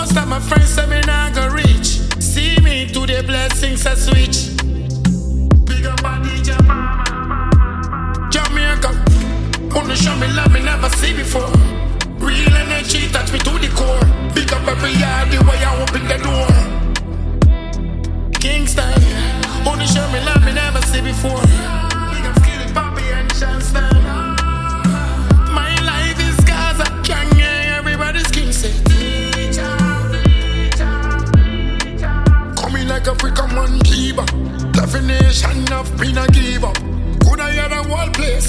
Most of my friends say me not go reach. See me to the blessings I switch. Big up a DJ Mama. Jamaica, wanna show me love me never see before. Real energy touch me to the core. Big up every yard the way I open the door. Kingston, wanna show me love me never see before. Big up Skilly, Poppy and Chanston. My life is Gaza, Kanye, everybody's king say. Coming like African man keeper. Definition of being a give up. Could I hear the whole place?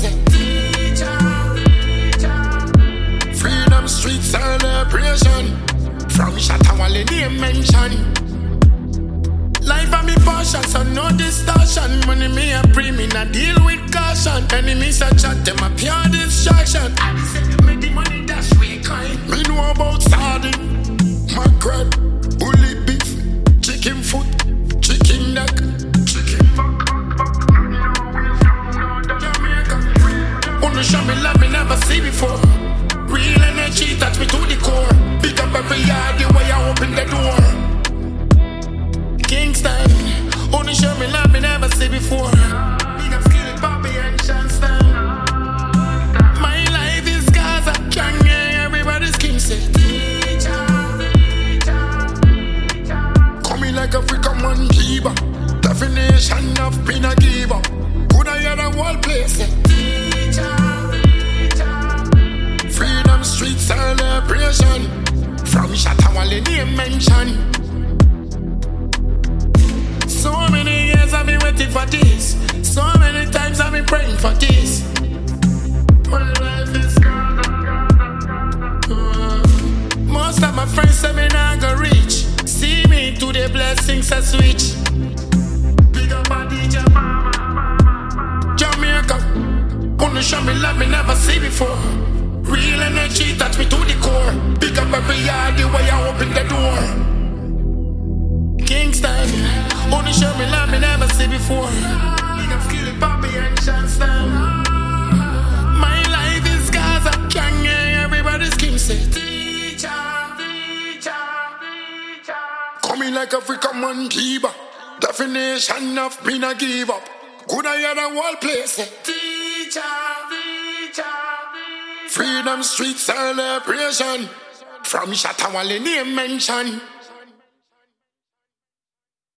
Freedom street celebration. From Shatawale name mention. Life and me passion, so no distortion. Money me a pre, me not deal with caution. Enemies a chat, them a pure distraction. I said me the money dash way kind. Me know about sardine, mackerel, bully beef, chicken foot, chicken neck, chicken fuck. Wanna show me love me never see before. Real energy touch me to the core. Pick up every yard the way I open the door. Kingston, wanna show me love me never see before. Big up Skilly, Poppy and Chanston. My life is Gaza, Kanye, everybody's king say. Coming like African man keeper. Definition of being a giver. Could I hear the whole place? Freedom street celebration. From Shatawale name mention. So many years I've been waiting for this. So many times I've been praying for this. My life is most of my friends say me not go reach. See me to the blessings I switch. Big up a DJ Mama. Jamaica, wanna show me love me never see before. Real energy touch me to the core. Big up every yard the way I open the door. Kingston, wanna show me love me never see before. Big up Skilly, Poppy and Chanston. My life is Gaza, Kanye, everybody's king say. Coming like African man keeper. Definition of being a give up. Could I hear the whole place? Freedom street celebration. From Shatawale name mention.